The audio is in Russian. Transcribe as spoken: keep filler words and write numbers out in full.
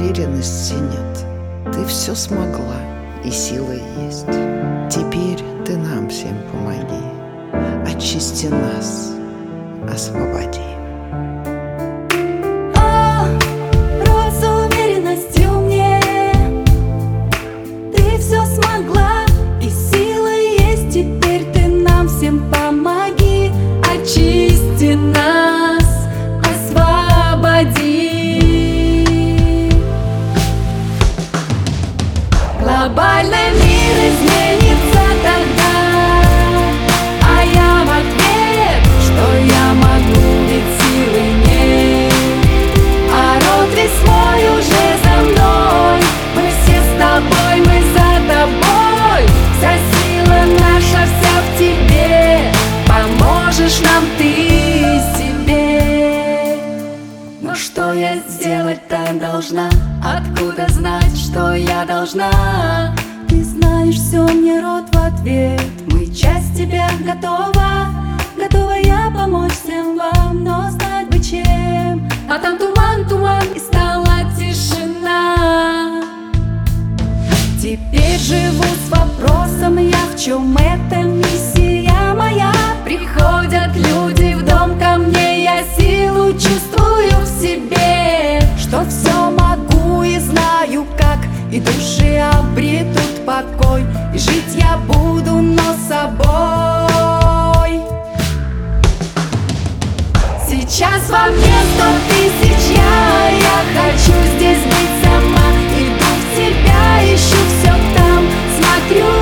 уверенности нет. Ты все смогла, и сила есть. Теперь ты нам всем помоги. Очисти нас, освободи. О, рот с уверенностью мне. Ты все смогла, и сила есть. Теперь ты нам всем помоги. Очисти нас, освободи. Глобальный мир изменится тогда, а я в ответ, что я могу, ведь силы нет. А род весь мой уже за мной. Мы все с тобой, мы за тобой. Вся сила наша, вся в тебе. Поможешь нам ты себе. Но что я сделать-то должна? Откуда знать, что я должна? Ты знаешь все, мне род в ответ. Мы часть тебя готова. Готова я помочь всем вам, но знать бы чем. А там туман, туман, и стала тишина. Теперь живу с вопросом я, в чем эта миссия моя. Приходят люди в дом ко мне, я силу чувствую в себе, что все могу и знаю как, и души обретут покой, и жить я буду, но собой. Сейчас во мне сто тысяч я, я хочу здесь быть сама. Иду в тебя, ищу все там, смотрю